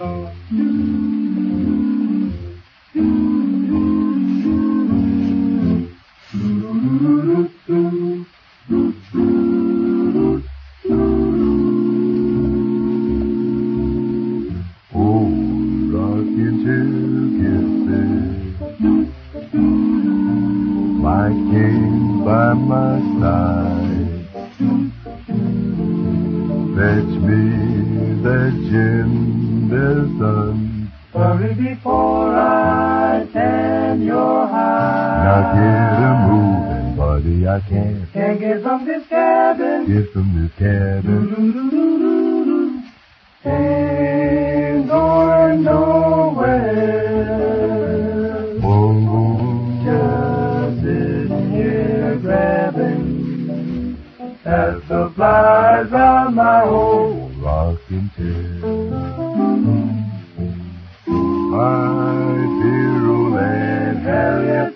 My king by my side, fetch me that gin, there's sun. Hurry before I tan your hide. Now get a moving, buddy, I can't get from this cabin. get from this cabin. Ain't going nowhere. Just sitting here grabbing at the flies on my old Rocking chair. My dear old Aunt Harriet,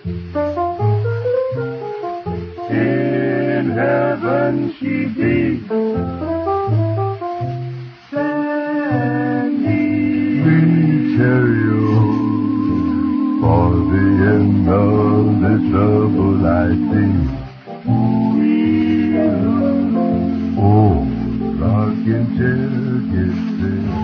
in heaven she be. Send me chariot for the end of the trouble I see. Oh, rocking chair gets there.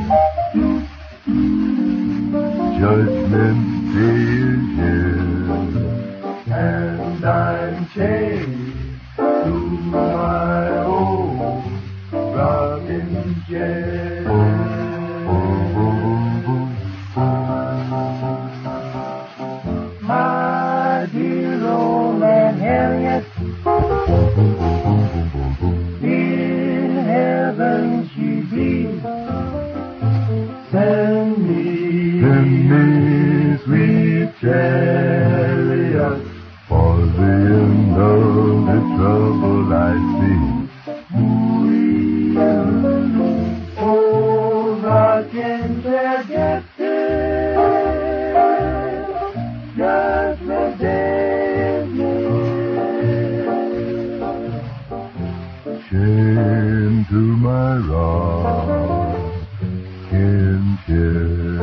Judgment Day is here, and I'm chained to my old rocking chair. My dear old Aunt Harriet, in heaven she be. Send me sweet chariot for the end of the trouble I see. Oh, rocking chair get there. Judgment Day is near. Chain to my rocking chair.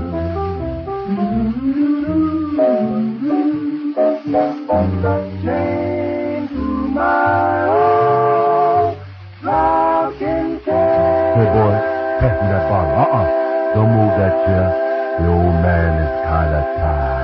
Chain to my old rocking chair. Hey boy, pass me that bottle. Don't move that chair. The old man is kinda tired.